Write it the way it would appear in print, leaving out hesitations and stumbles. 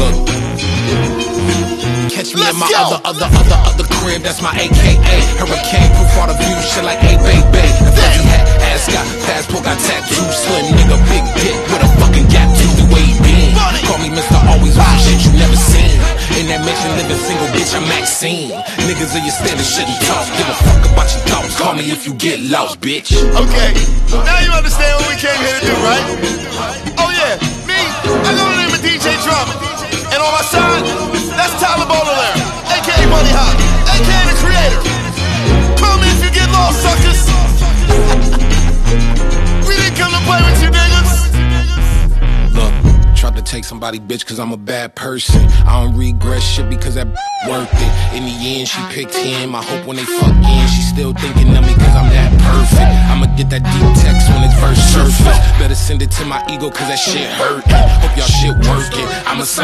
Look, catch me in my other crib, that's my AKA. Hurricane proof all the views, shit like a baby. Fuzzy hat, ass got passport, got tattoo. Slim nigga, big dick with a fucking gap tooth. The way he been, call me Mr. Always with shit you never seen. In that mansion, living single, bitch, I'm Maxine. Niggas in your standard shouldn't talk. Give a fuck about your thoughts. Call me if you get lost, bitch. Okay, now you understand what we came here to do, right? Oh yeah, me, I go to the name of DJ Drama. And on my side, that's Tyler Baudelaire, aka Money Hot, aka the Creator. Call me if you get lost, suckers. We didn't come to play with you niggas. Look, tried to take somebody, bitch, cause I'm a bad person. I don't regret shit because that worth it. In the end, she picked him. I hope when they fuck in, she still thinking of me cause I'm that perfect. I'ma get that deep text when it's verse surface. Better send it to my ego cause that shit hurtin'. Hope y'all shit working. I'm a